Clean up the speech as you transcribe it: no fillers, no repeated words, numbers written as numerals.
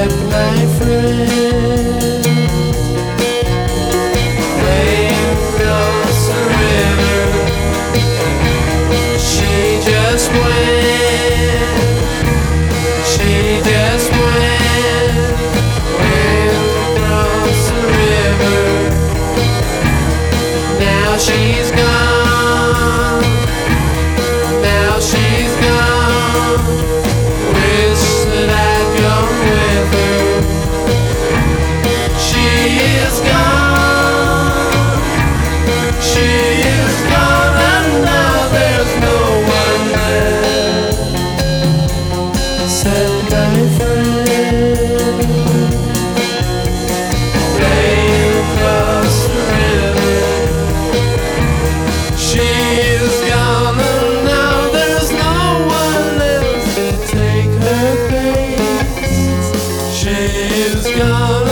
except my friend. Way across the river, she just went. She just went. Way across the river. Now she's gone. Now she's gone. Wish that I'd gone with her. She is gone. She is gone, and now there's no one there except my friend. Way across the river. She is gone, and now there's no one else to take her place. She is gone.